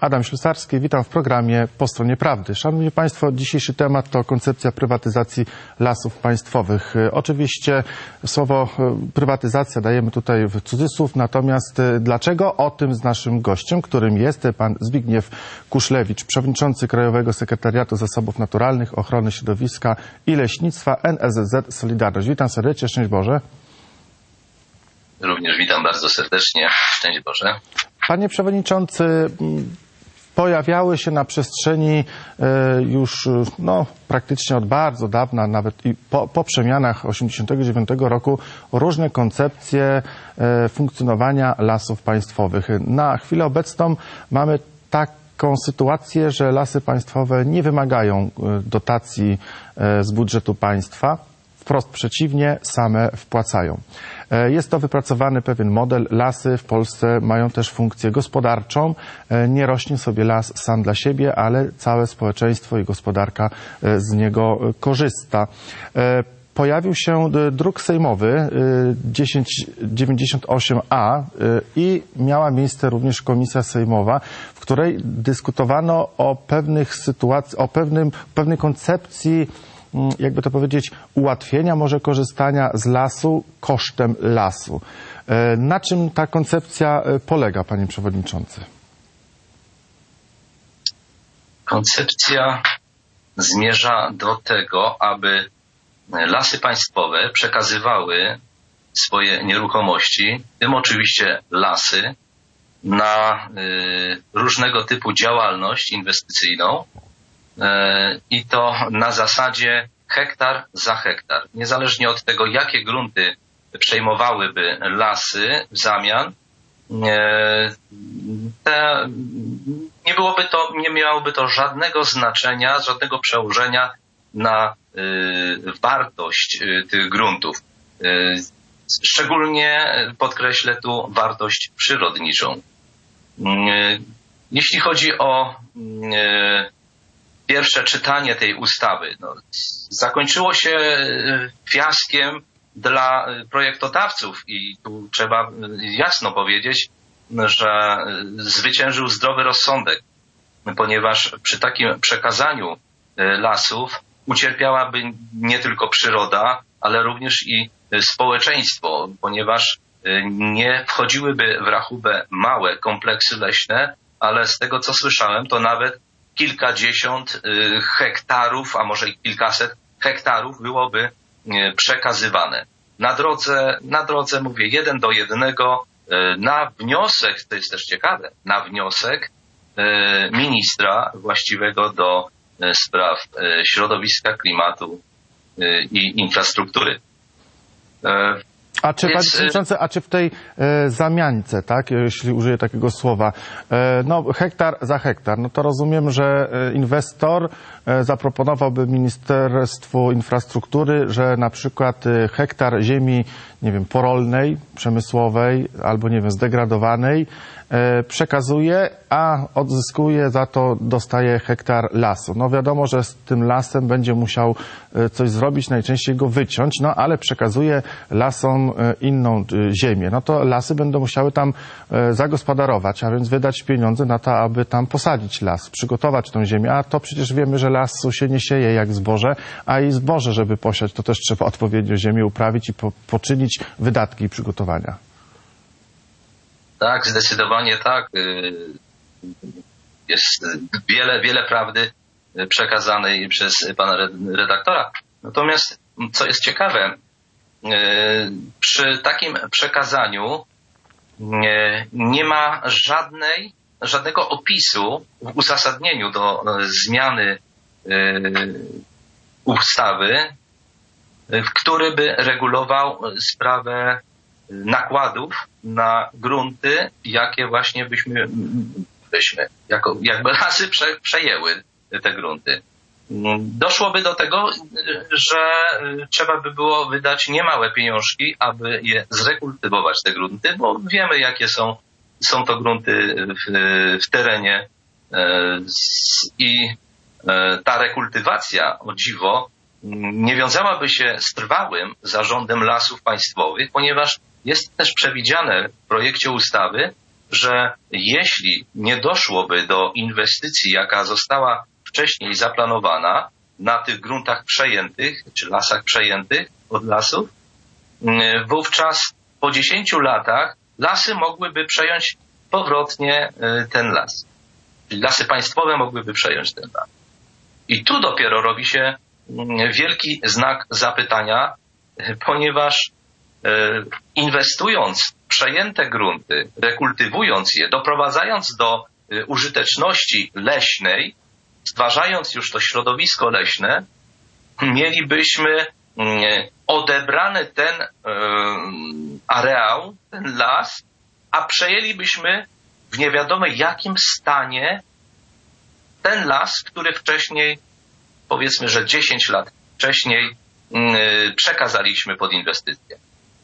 Adam Ślusarski, witam w programie Po stronie prawdy. Szanowni Państwo, dzisiejszy temat to koncepcja prywatyzacji lasów państwowych. Oczywiście słowo prywatyzacja dajemy tutaj w cudzysłów, natomiast dlaczego? O tym z naszym gościem, którym jest pan Zbigniew Kuszlewicz, przewodniczący Krajowego Sekretariatu Zasobów Naturalnych, Ochrony Środowiska i Leśnictwa NSZZ Solidarność. Witam serdecznie, szczęść Boże. Również witam bardzo serdecznie, szczęść Boże. Panie Przewodniczący, pojawiały się na przestrzeni już praktycznie od bardzo dawna, nawet i po przemianach 1989 roku, różne koncepcje funkcjonowania lasów państwowych. Na chwilę obecną mamy taką sytuację, że lasy państwowe nie wymagają dotacji z budżetu państwa. Wprost przeciwnie, same wpłacają. Jest to wypracowany pewien model. Lasy w Polsce mają też funkcję gospodarczą. Nie rośnie sobie las sam dla siebie, ale całe społeczeństwo i gospodarka z niego korzysta. Pojawił się druk sejmowy 1098A i miała miejsce również komisja sejmowa, w której dyskutowano o pewnych sytuacjach, o pewnej koncepcji, jakby to powiedzieć, ułatwienia może korzystania z lasu kosztem lasu. Na czym ta koncepcja polega, panie przewodniczący? Koncepcja zmierza do tego, aby lasy państwowe przekazywały swoje nieruchomości, w tym oczywiście lasy, na różnego typu działalność inwestycyjną, i to na zasadzie hektar za hektar. Niezależnie od tego, jakie grunty przejmowałyby lasy w zamian, nie miałoby to żadnego znaczenia, żadnego przełożenia na wartość tych gruntów. Szczególnie podkreślę tu wartość przyrodniczą. Jeśli chodzi o pierwsze czytanie tej ustawy, zakończyło się fiaskiem dla projektodawców i tu trzeba jasno powiedzieć, że zwyciężył zdrowy rozsądek, ponieważ przy takim przekazaniu lasów ucierpiałaby nie tylko przyroda, ale również i społeczeństwo, ponieważ nie wchodziłyby w rachubę małe kompleksy leśne, ale z tego co słyszałem, to nawet kilkadziesiąt hektarów, a może i kilkaset hektarów byłoby przekazywane. Na drodze mówię 1:1, na wniosek, to jest też ciekawe, na wniosek ministra właściwego do spraw środowiska, klimatu i infrastruktury. A czy, panie przewodniczący, czy w tej zamiance, tak, jeśli użyję takiego słowa, hektar za hektar, to rozumiem, że inwestor zaproponowałby Ministerstwu Infrastruktury, że na przykład hektar ziemi, nie wiem, porolnej, przemysłowej albo, nie wiem, zdegradowanej przekazuje, a odzyskuje za to, dostaje hektar lasu. Wiadomo, że z tym lasem będzie musiał coś zrobić, najczęściej go wyciąć, ale przekazuje lasom inną ziemię. To lasy będą musiały tam zagospodarować, a więc wydać pieniądze na to, aby tam posadzić las, przygotować tą ziemię, a to przecież wiemy, że lasu się nie sieje jak zboże, a i zboże, żeby posiać, to też trzeba odpowiednio ziemię uprawić i poczynić wydatki i przygotowania. Tak, zdecydowanie tak. Jest wiele prawdy przekazanej przez pana redaktora. Natomiast, co jest ciekawe, przy takim przekazaniu nie ma żadnego opisu w uzasadnieniu do zmiany ustawy, który by regulował sprawę nakładów na grunty, jakie właśnie jakby lasy przejęły te grunty. Doszłoby do tego, że trzeba by było wydać niemałe pieniążki, aby je zrekultywować, te grunty, bo wiemy, jakie są to grunty w terenie i ta rekultywacja, o dziwo, nie wiązałaby się z trwałym zarządem lasów państwowych, ponieważ jest też przewidziane w projekcie ustawy, że jeśli nie doszłoby do inwestycji, jaka została wcześniej zaplanowana na tych gruntach przejętych, czy lasach przejętych od lasów, wówczas po 10 latach lasy mogłyby przejąć powrotnie ten las. Czyli lasy państwowe mogłyby przejąć ten las. I tu dopiero robi się wielki znak zapytania, ponieważ inwestując w przejęte grunty, rekultywując je, doprowadzając do użyteczności leśnej, stwarzając już to środowisko leśne, mielibyśmy odebrany ten areał, ten las, a przejęlibyśmy w nie wiadomo jakim stanie ten las, który wcześniej, powiedzmy, że 10 lat wcześniej przekazaliśmy pod inwestycję.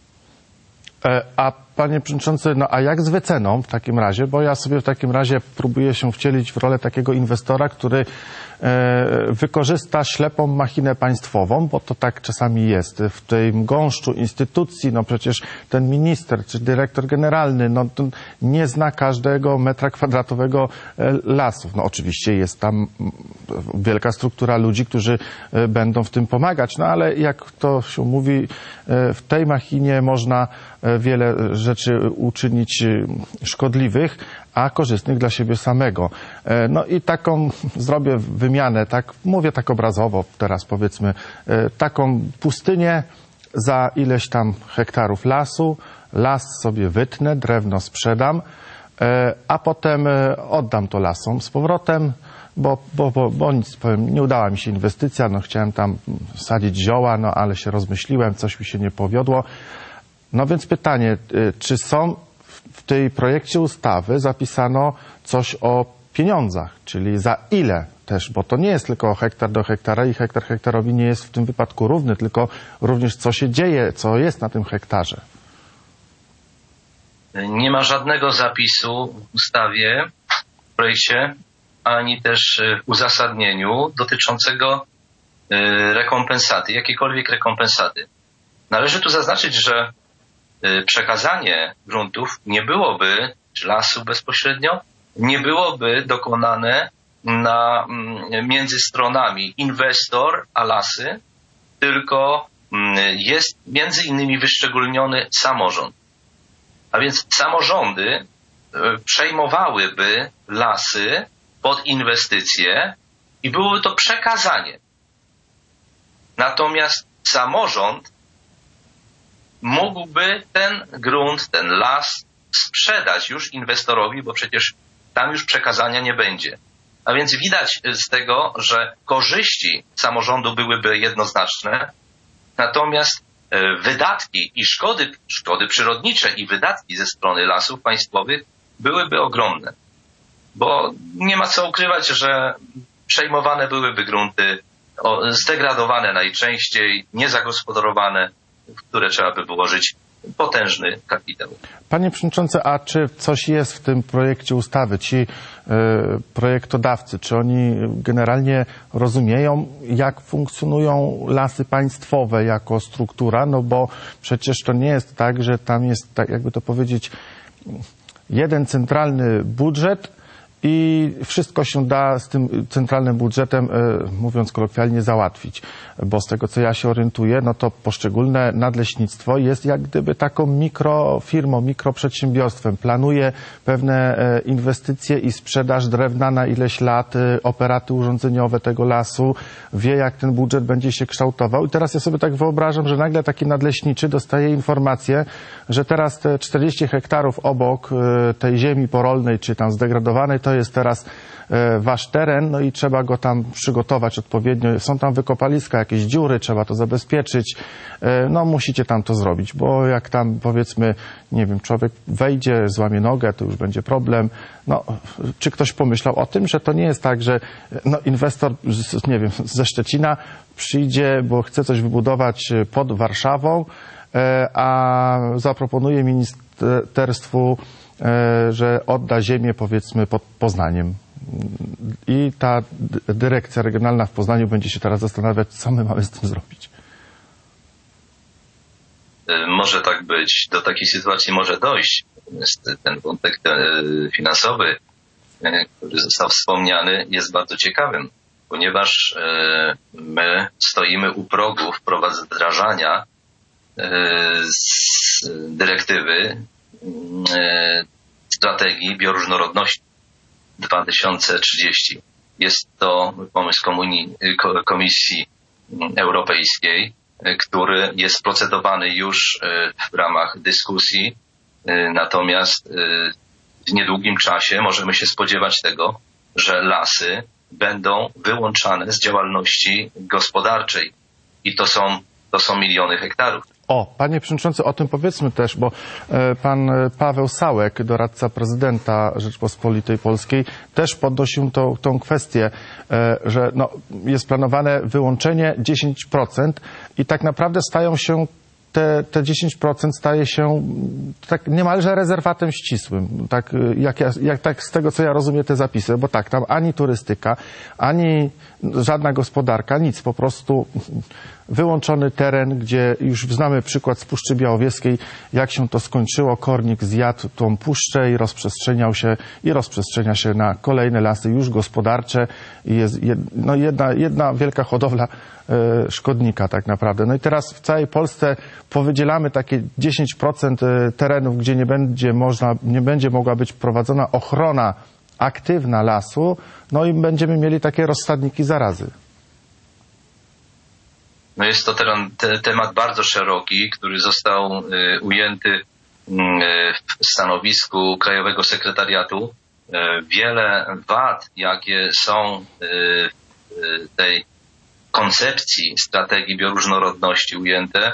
A panie przewodniczący, no a jak z wyceną w takim razie? Bo ja sobie w takim razie próbuję się wcielić w rolę takiego inwestora, który wykorzysta ślepą machinę państwową, bo to tak czasami jest w tym gąszczu instytucji. No przecież ten minister czy dyrektor generalny no, nie zna każdego metra kwadratowego lasów. No oczywiście jest tam wielka struktura ludzi, którzy będą w tym pomagać, no ale jak to się mówi, w tej machinie można wiele rzeczy uczynić szkodliwych, a korzystnych dla siebie samego. No i taką zrobię wymianę, tak mówię tak obrazowo teraz powiedzmy, taką pustynię za ileś tam hektarów lasu, las sobie wytnę, drewno sprzedam, a potem oddam to lasom z powrotem, bo nic powiem, nie udała mi się inwestycja, no chciałem tam sadzić zioła, no ale się rozmyśliłem, coś mi się nie powiodło. No więc pytanie, czy są w tej projekcie ustawy zapisano coś o pieniądzach, czyli za ile też, bo to nie jest tylko hektar do hektara i hektar hektarowi nie jest w tym wypadku równy, tylko również co się dzieje, co jest na tym hektarze. Nie ma żadnego zapisu w ustawie, w projekcie, ani też w uzasadnieniu dotyczącego rekompensaty, jakiejkolwiek rekompensaty. Należy tu zaznaczyć, że przekazanie gruntów nie byłoby, czy lasu bezpośrednio, nie byłoby dokonane między stronami inwestor a lasy, tylko jest między innymi wyszczególniony samorząd. A więc samorządy przejmowałyby lasy pod inwestycje i byłoby to przekazanie. Natomiast samorząd mógłby ten grunt, ten las sprzedać już inwestorowi, bo przecież tam już przekazania nie będzie. A więc widać z tego, że korzyści samorządu byłyby jednoznaczne, natomiast wydatki i szkody przyrodnicze i wydatki ze strony lasów państwowych byłyby ogromne. Bo nie ma co ukrywać, że przejmowane byłyby grunty zdegradowane najczęściej, niezagospodarowane, w które trzeba by wyłożyć potężny kapitał. Panie przewodniczący, a czy coś jest w tym projekcie ustawy? Ci projektodawcy, czy oni generalnie rozumieją, jak funkcjonują lasy państwowe jako struktura? No bo przecież to nie jest tak, że tam jest, tak jakby to powiedzieć, jeden centralny budżet i wszystko się da z tym centralnym budżetem, mówiąc kolokwialnie, załatwić. Bo z tego, co ja się orientuję, no to poszczególne nadleśnictwo jest jak gdyby taką mikrofirmą, mikroprzedsiębiorstwem. Planuje pewne inwestycje i sprzedaż drewna na ileś lat, operaty urządzeniowe tego lasu, wie, jak ten budżet będzie się kształtował. I teraz ja sobie tak wyobrażam, że nagle taki nadleśniczy dostaje informację, że teraz te 40 hektarów obok tej ziemi porolnej, czy tam zdegradowanej, to jest teraz wasz teren, no i trzeba go tam przygotować odpowiednio. Są tam wykopaliska, jakieś dziury, trzeba to zabezpieczyć. No musicie tam to zrobić, bo jak tam powiedzmy, nie wiem, człowiek wejdzie, złamie nogę, to już będzie problem. No, czy ktoś pomyślał o tym, że to nie jest tak, że no, inwestor, nie wiem, ze Szczecina przyjdzie, bo chce coś wybudować pod Warszawą, a zaproponuje ministerstwu, że odda ziemię, powiedzmy, pod Poznaniem. I ta dyrekcja regionalna w Poznaniu będzie się teraz zastanawiać, co my mamy z tym zrobić. Może tak być, do takiej sytuacji może dojść. Natomiast ten wątek finansowy, który został wspomniany, jest bardzo ciekawym, ponieważ my stoimy u progu wdrażania z dyrektywy strategii bioróżnorodności 2030. Jest to pomysł Komisji Europejskiej, który jest procedowany już w ramach dyskusji, natomiast w niedługim czasie możemy się spodziewać tego, że lasy będą wyłączane z działalności gospodarczej i to są miliony hektarów. Panie przewodniczący, o tym powiedzmy też, bo pan Paweł Sałek, doradca prezydenta Rzeczypospolitej Polskiej, też podnosił tą kwestię, że jest planowane wyłączenie 10% i tak naprawdę stają się te 10% staje się tak niemalże rezerwatem ścisłym, tak z tego, co ja rozumiem te zapisy, bo tak, tam ani turystyka, ani żadna gospodarka, nic, po prostu wyłączony teren, gdzie już znamy przykład z Puszczy Białowieskiej, jak się to skończyło, kornik zjadł tą puszczę i rozprzestrzenia się na kolejne lasy już gospodarcze i jest jedna wielka hodowla szkodnika tak naprawdę. No i teraz w całej Polsce powydzielamy takie 10% terenów, gdzie nie będzie mogła być prowadzona ochrona aktywna lasu, no i będziemy mieli takie rozsadniki zarazy. No jest to temat bardzo szeroki, który został ujęty w stanowisku Krajowego Sekretariatu. Wiele wad, jakie są w tej koncepcji strategii bioróżnorodności ujęte,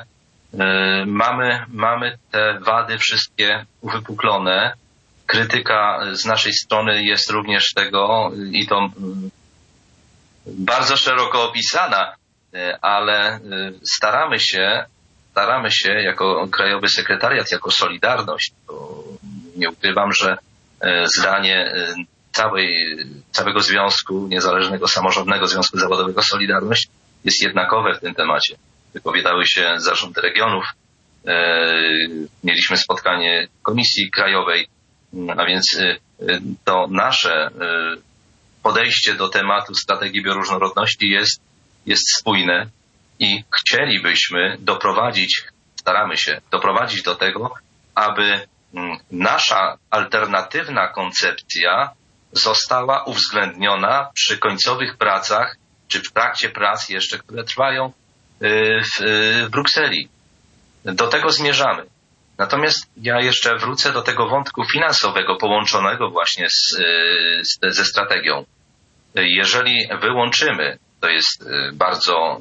mamy te wady wszystkie uwypuklone. Krytyka z naszej strony jest również tego i to bardzo szeroko opisana, ale staramy się jako Krajowy Sekretariat, jako Solidarność, bo nie ukrywam, że zdanie całego związku, Niezależnego Samorządnego Związku Zawodowego Solidarność jest jednakowe w tym temacie. Wypowiadały się zarządy regionów, mieliśmy spotkanie Komisji Krajowej, a więc to nasze podejście do tematu strategii bioróżnorodności jest spójne i chcielibyśmy staramy się doprowadzić do tego, aby nasza alternatywna koncepcja została uwzględniona przy końcowych pracach, czy w trakcie prac jeszcze, które trwają w Brukseli. Do tego zmierzamy. Natomiast ja jeszcze wrócę do tego wątku finansowego połączonego właśnie ze strategią. Jeżeli wyłączymy, to jest bardzo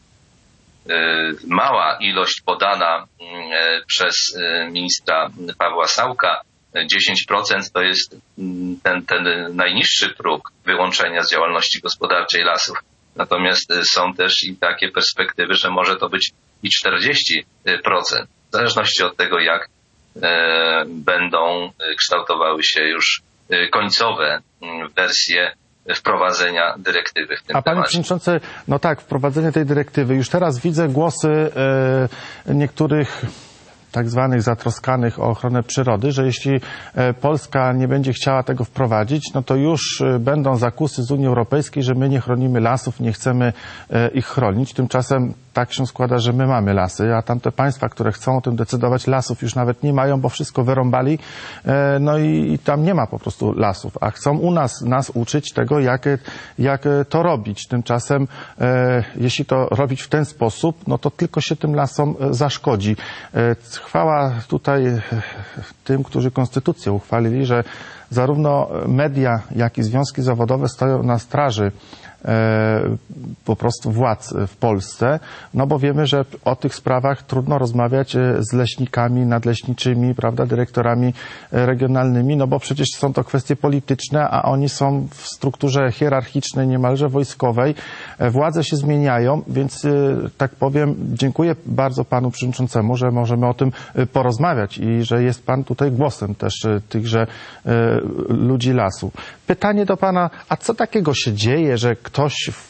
mała ilość podana przez ministra Pawła Sałka, 10% to jest ten najniższy próg wyłączenia z działalności gospodarczej lasów. Natomiast są też i takie perspektywy, że może to być i 40%. W zależności od tego, jak będą kształtowały się już końcowe wersje wprowadzenia dyrektywy w tym temacie. Panie Przewodniczący, no tak, wprowadzenie tej dyrektywy. Już teraz widzę głosy niektórych tak zwanych zatroskanych o ochronę przyrody, że jeśli Polska nie będzie chciała tego wprowadzić, no to już będą zakusy z Unii Europejskiej, że my nie chronimy lasów, nie chcemy ich chronić. Tymczasem tak się składa, że my mamy lasy, a tamte państwa, które chcą o tym decydować, lasów już nawet nie mają, bo wszystko wyrąbali, no i tam nie ma po prostu lasów, a chcą nas uczyć tego, jak to robić. Tymczasem jeśli to robić w ten sposób, no to tylko się tym lasom zaszkodzi. Chwała tutaj tym, którzy konstytucję uchwalili, że zarówno media, jak i związki zawodowe stoją na straży po prostu władz w Polsce, no bo wiemy, że o tych sprawach trudno rozmawiać z leśnikami, nadleśniczymi, prawda, dyrektorami regionalnymi, no bo przecież są to kwestie polityczne, a oni są w strukturze hierarchicznej, niemalże wojskowej. Władze się zmieniają, więc tak powiem, dziękuję bardzo panu przewodniczącemu, że możemy o tym porozmawiać i że jest pan tutaj głosem też tychże ludzi lasu. Pytanie do pana, a co takiego się dzieje, że ktoś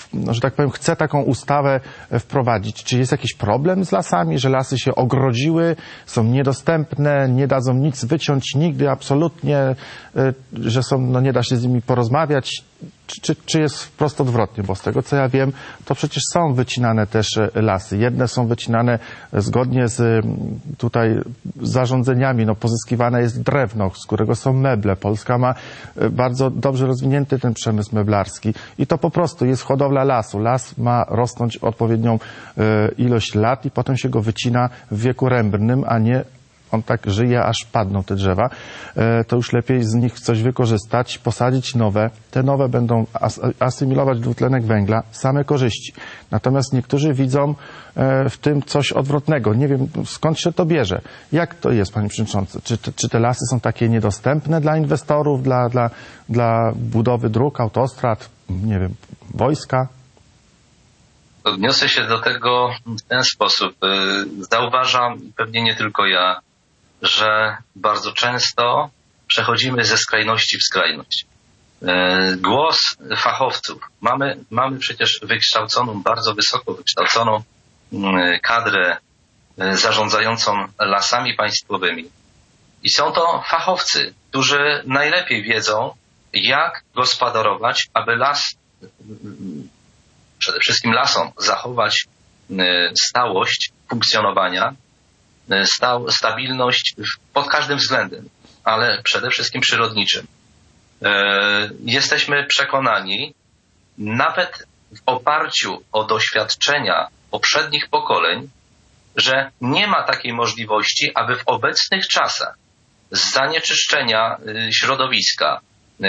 że tak powiem, chce taką ustawę wprowadzić. Czy jest jakiś problem z lasami, że lasy się ogrodziły, są niedostępne, nie dadzą nic wyciąć nigdy, absolutnie, że są, no nie da się z nimi porozmawiać? Czy jest wprost odwrotnie? Bo z tego, co ja wiem, to przecież są wycinane też lasy. Jedne są wycinane zgodnie z tutaj zarządzeniami. No, pozyskiwane jest drewno, z którego są meble. Polska ma bardzo dobrze rozwinięty ten przemysł meblarski. I to po prostu jest hodowla lasu. Las ma rosnąć odpowiednią ilość lat i potem się go wycina w wieku rębnym, a nie on tak żyje, aż padną te drzewa, to już lepiej z nich coś wykorzystać, posadzić nowe. Te nowe będą asymilować dwutlenek węgla, same korzyści. Natomiast niektórzy widzą w tym coś odwrotnego. Nie wiem, skąd się to bierze. Jak to jest, panie przewodniczący? Czy te lasy są takie niedostępne dla inwestorów, dla budowy dróg, autostrad, nie wiem, wojska? Odniosę się do tego w ten sposób. Zauważam, pewnie nie tylko ja, że bardzo często przechodzimy ze skrajności w skrajność. Głos fachowców. Mamy przecież wykształconą, bardzo wysoko wykształconą kadrę zarządzającą lasami państwowymi. I są to fachowcy, którzy najlepiej wiedzą, jak gospodarować, aby las, przede wszystkim lasom, zachować stałość funkcjonowania, stabilność pod każdym względem, ale przede wszystkim przyrodniczym. Jesteśmy przekonani, nawet w oparciu o doświadczenia poprzednich pokoleń, że nie ma takiej możliwości, aby w obecnych czasach z zanieczyszczenia środowiska,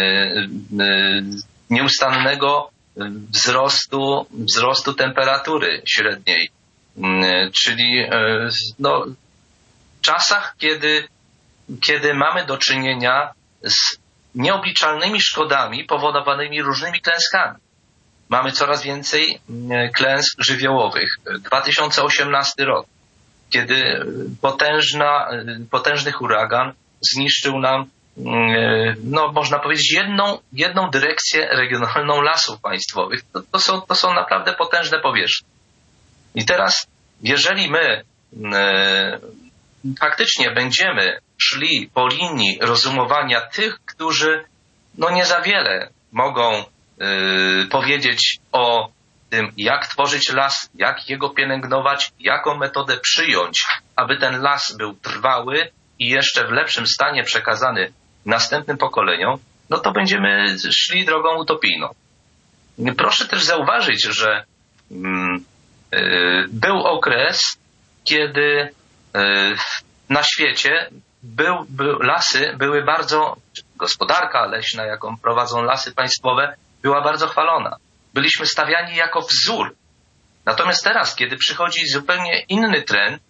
nieustannego wzrostu temperatury średniej, czyli no, w czasach, kiedy mamy do czynienia z nieobliczalnymi szkodami powodowanymi różnymi klęskami. Mamy coraz więcej klęsk żywiołowych. 2018 rok, kiedy potężny huragan zniszczył nam, no można powiedzieć, jedną dyrekcję regionalną lasów państwowych. To są naprawdę potężne powierzchnie. I teraz, jeżeli my faktycznie będziemy szli po linii rozumowania tych, którzy no nie za wiele mogą powiedzieć o tym, jak tworzyć las, jak jego pielęgnować, jaką metodę przyjąć, aby ten las był trwały i jeszcze w lepszym stanie przekazany następnym pokoleniom, no to będziemy szli drogą utopijną. Proszę też zauważyć, że był okres, kiedy na świecie lasy były bardzo, gospodarka leśna, jaką prowadzą lasy państwowe, była bardzo chwalona. Byliśmy stawiani jako wzór. Natomiast teraz, kiedy przychodzi zupełnie inny trend,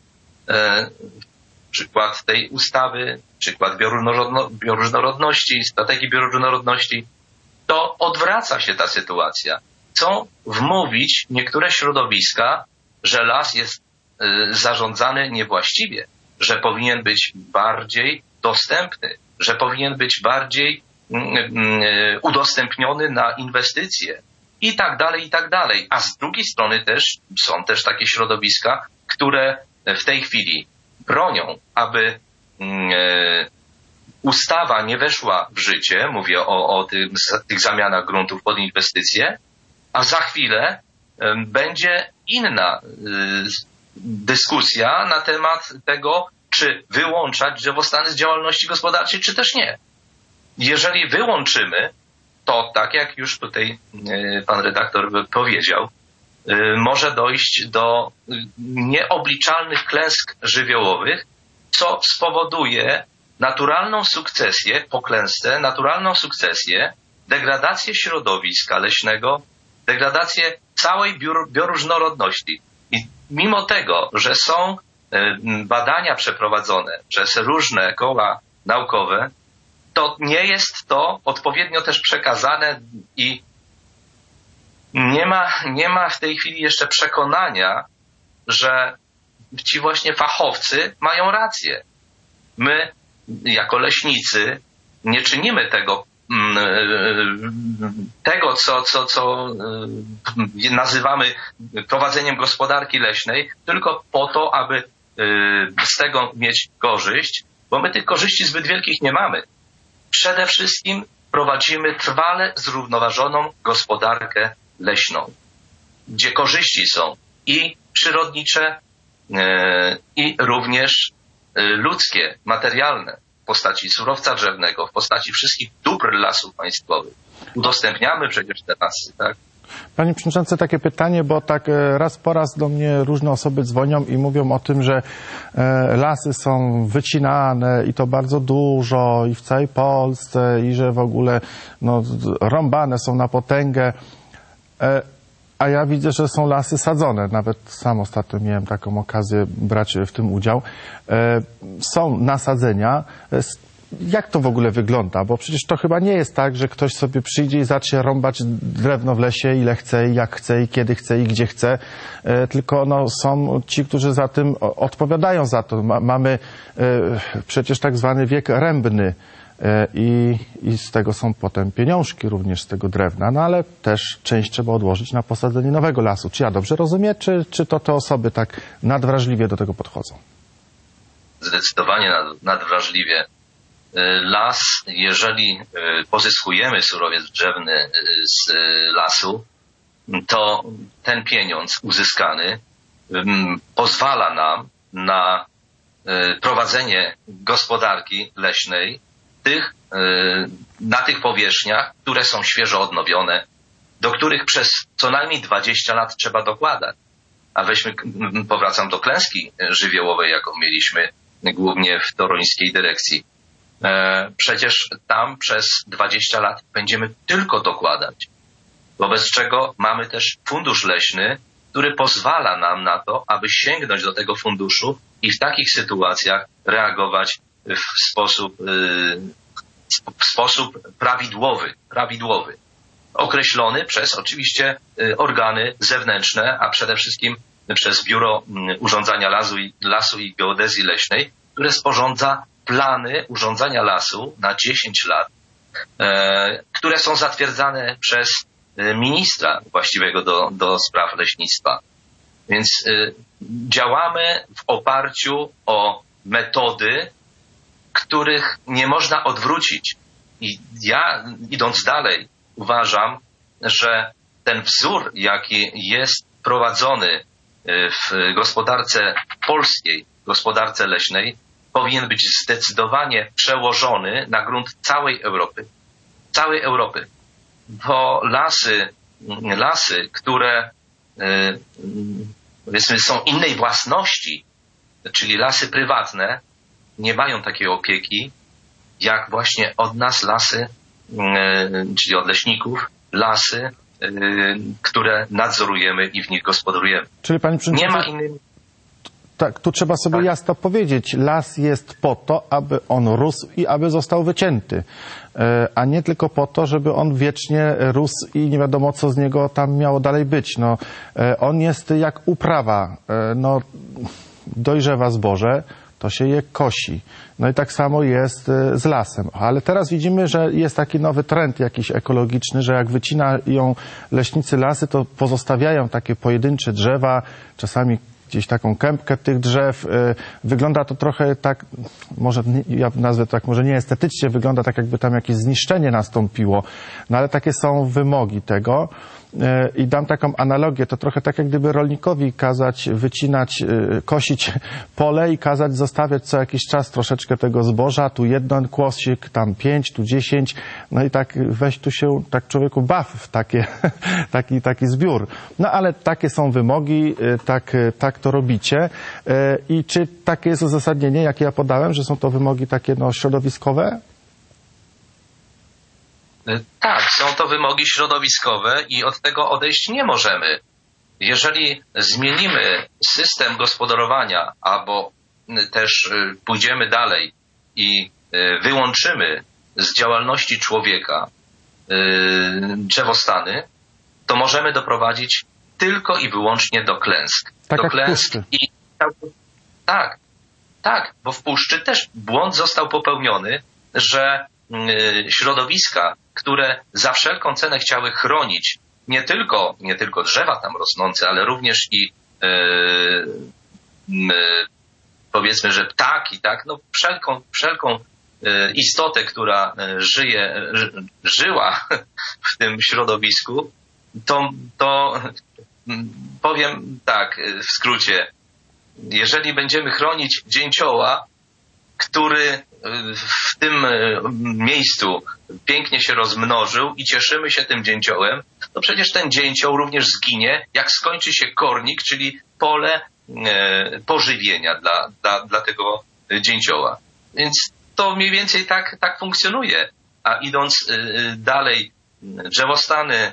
przykład tej ustawy, przykład bioróżnorodności, strategii bioróżnorodności, to odwraca się ta sytuacja. Chcą wmówić niektóre środowiska, że las jest zarządzany niewłaściwie, że powinien być bardziej dostępny, że powinien być bardziej udostępniony na inwestycje i tak dalej, i tak dalej. A z drugiej strony też są też takie środowiska, które w tej chwili bronią, aby ustawa nie weszła w życie, mówię o tych zamianach gruntów pod inwestycje, a za chwilę będzie inna dyskusja na temat tego, czy wyłączać drzewostany z działalności gospodarczej, czy też nie. Jeżeli wyłączymy, to tak jak już tutaj pan redaktor powiedział, może dojść do nieobliczalnych klęsk żywiołowych, co spowoduje naturalną sukcesję, po klęsce, naturalną sukcesję, degradację środowiska leśnego, degradację całej bioróżnorodności. I mimo tego, że są badania przeprowadzone przez różne koła naukowe, to nie jest to odpowiednio też przekazane i nie ma w tej chwili jeszcze przekonania, że ci właśnie fachowcy mają rację. My, jako leśnicy, nie czynimy tego tego, co nazywamy prowadzeniem gospodarki leśnej, tylko po to, aby z tego mieć korzyść, bo my tych korzyści zbyt wielkich nie mamy. Przede wszystkim prowadzimy trwale zrównoważoną gospodarkę leśną, gdzie korzyści są i przyrodnicze, i również ludzkie, materialne, w postaci surowca drzewnego, w postaci wszystkich dóbr lasów państwowych. Udostępniamy przecież te lasy, tak? Panie Przewodniczący, takie pytanie, bo tak raz po raz do mnie różne osoby dzwonią i mówią o tym, że lasy są wycinane i to bardzo dużo i w całej Polsce i że w ogóle rąbane są na potęgę. A ja widzę, że są lasy sadzone. Nawet sam ostatnio miałem taką okazję brać w tym udział. Są nasadzenia. Jak to w ogóle wygląda? Bo przecież to chyba nie jest tak, że ktoś sobie przyjdzie i zacznie rąbać drewno w lesie ile chce, i jak chce, i kiedy chce, i gdzie chce. Tylko są ci, którzy za tym odpowiadają za to. Mamy przecież tak zwany wiek rębny. I z tego są potem pieniążki również z tego drewna, no ale też część trzeba odłożyć na posadzenie nowego lasu. Czy ja dobrze rozumiem, czy to te osoby tak nadwrażliwie do tego podchodzą? Zdecydowanie nadwrażliwie. Las, jeżeli pozyskujemy surowiec drzewny z lasu, to ten pieniądz uzyskany pozwala nam na prowadzenie gospodarki leśnej na tych powierzchniach, które są świeżo odnowione, do których przez co najmniej 20 lat trzeba dokładać. A powracam do klęski żywiołowej, jaką mieliśmy głównie w toruńskiej dyrekcji. Przecież tam przez 20 lat będziemy tylko dokładać. Wobec czego mamy też fundusz leśny, który pozwala nam na to, aby sięgnąć do tego funduszu i w takich sytuacjach reagować w sposób prawidłowy, określony przez oczywiście organy zewnętrzne, a przede wszystkim przez Biuro Urządzania Lasu i Geodezji Leśnej, które sporządza plany urządzania lasu na 10 lat, które są zatwierdzane przez ministra właściwego do spraw leśnictwa. Więc działamy w oparciu o metody, których nie można odwrócić. I ja, idąc dalej, uważam, że ten wzór, jaki jest prowadzony w gospodarce polskiej, gospodarce leśnej, powinien być zdecydowanie przełożony na grunt całej Europy. Całej Europy. Bo lasy, które powiedzmy są innej własności, czyli lasy prywatne, nie mają takiej opieki, jak właśnie od nas lasy, czyli od leśników, lasy, które nadzorujemy i w nich gospodarujemy. Czyli Panie Przewodniczący, nie ma innej... Tak, tu trzeba sobie jasno powiedzieć, las jest po to, aby on rósł i aby został wycięty, a nie tylko po to, żeby on wiecznie rósł i nie wiadomo, co z niego tam miało dalej być. On jest jak uprawa, dojrzewa zboże, to się je kosi. I tak samo jest z lasem. Ale teraz widzimy, że jest taki nowy trend jakiś ekologiczny, że jak wycinają leśnicy lasy, to pozostawiają takie pojedyncze drzewa, czasami gdzieś taką kępkę tych drzew. Wygląda to trochę tak, może ja nazwę to tak, może nie estetycznie, wygląda tak, jakby tam jakieś zniszczenie nastąpiło. Ale takie są wymogi tego. I dam taką analogię, to trochę tak, jak gdyby rolnikowi kazać wycinać, kosić pole i kazać zostawiać co jakiś czas troszeczkę tego zboża, tu jeden kłosik, tam 5, tu 10, i tak weź tu się, tak człowieku baw w taki zbiór. Ale takie są wymogi, tak to robicie. I czy takie jest uzasadnienie, jakie ja podałem, że są to wymogi takie środowiskowe? Tak, są to wymogi środowiskowe i od tego odejść nie możemy. Jeżeli zmienimy system gospodarowania, albo też pójdziemy dalej i wyłączymy z działalności człowieka drzewostany, to możemy doprowadzić tylko i wyłącznie do klęsk. Tak, do klęsk i tak, bo w puszczy też błąd został popełniony, że środowiska, które za wszelką cenę chciały chronić nie tylko drzewa tam rosnące, ale również i powiedzmy, że ptaki, tak, no wszelką istotę, która żyła w tym środowisku, to powiem tak w skrócie, jeżeli będziemy chronić dzięcioła, który w tym miejscu pięknie się rozmnożył i cieszymy się tym dzięciołem, to przecież ten dzięcioł również zginie, jak skończy się kornik, czyli pole pożywienia dla tego dzięcioła. Więc to mniej więcej tak funkcjonuje. A idąc dalej, drzewostany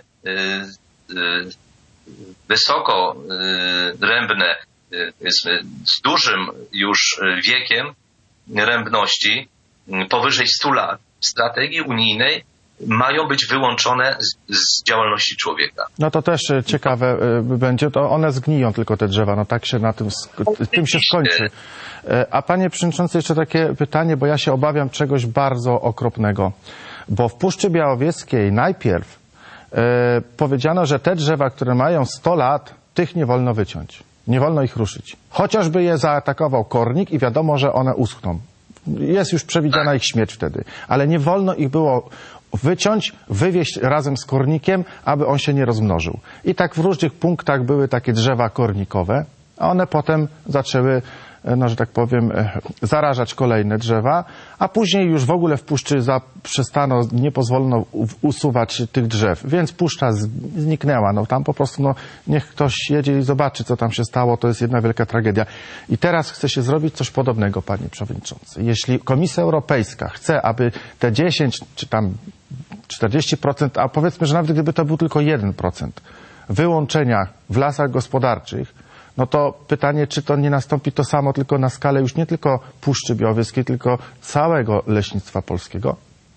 wysoko rębne, z dużym już wiekiem rębności, powyżej 100 lat, w strategii unijnej mają być wyłączone z działalności człowieka. No to też ciekawe będzie, to one zgniją tylko te drzewa, no tak się na tym się skończy. A panie przewodniczący, jeszcze takie pytanie, bo ja się obawiam czegoś bardzo okropnego, bo w Puszczy Białowieskiej najpierw powiedziano, że te drzewa, które mają 100 lat, tych nie wolno wyciąć. Nie wolno ich ruszyć. Chociażby je zaatakował kornik i wiadomo, że one uschną. Jest już przewidziana ich śmierć wtedy. Ale nie wolno ich było wyciąć, wywieźć razem z kornikiem, aby on się nie rozmnożył. I tak w różnych punktach były takie drzewa kornikowe, a one potem zaczęły, no że tak powiem, zarażać kolejne drzewa, a później już w ogóle w puszczy przestano, nie pozwolono usuwać tych drzew, więc puszcza zniknęła. No tam po prostu, no niech ktoś jedzie i zobaczy, co tam się stało, to jest jedna wielka tragedia. I teraz chce się zrobić coś podobnego, panie przewodniczący. Jeśli Komisja Europejska chce, aby te 10 czy tam 40%, a powiedzmy, że nawet gdyby to był tylko 1% wyłączenia w lasach gospodarczych, no to pytanie, czy to nie nastąpi to samo, tylko na skalę już nie tylko Puszczy Białowieskiej, tylko całego leśnictwa polskiego?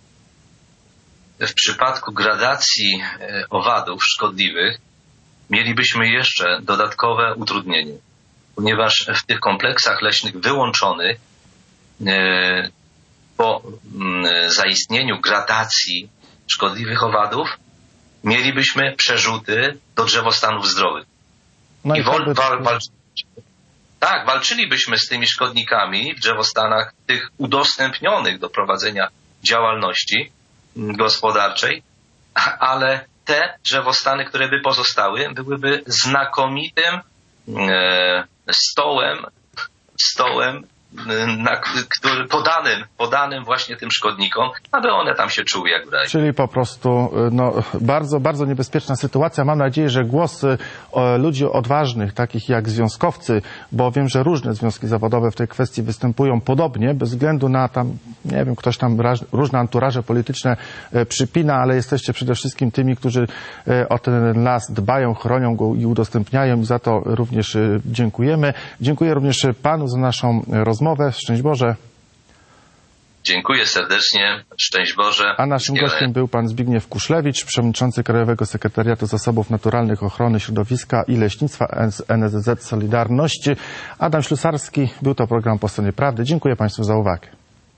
W przypadku gradacji owadów szkodliwych mielibyśmy jeszcze dodatkowe utrudnienie, ponieważ w tych kompleksach leśnych wyłączonych po zaistnieniu gradacji szkodliwych owadów mielibyśmy przerzuty do drzewostanów zdrowych. No i walczylibyśmy z tymi szkodnikami w drzewostanach tych udostępnionych do prowadzenia działalności gospodarczej, ale te drzewostany, które by pozostały, byłyby znakomitym stołem, który podanym właśnie tym szkodnikom, aby one tam się czuły jak w raju. Czyli po prostu no, bardzo, bardzo niebezpieczna sytuacja. Mam nadzieję, że głosy ludzi odważnych, takich jak związkowcy, bo wiem, że różne związki zawodowe w tej kwestii występują podobnie, bez względu na tam, nie wiem, ktoś tam różne anturaże polityczne przypina, ale jesteście przede wszystkim tymi, którzy o ten las dbają, chronią go i udostępniają i za to również dziękujemy. Dziękuję również panu za naszą rozmowę. Szczęść Boże. Dziękuję serdecznie. Szczęść Boże. A naszym gościem był pan Zbigniew Kuszlewicz, przewodniczący Krajowego Sekretariatu Zasobów Naturalnych, Ochrony Środowiska i Leśnictwa NSZZ Solidarność. Adam Ślusarski, był to program Po Stronie Prawdy. Dziękuję państwu za uwagę.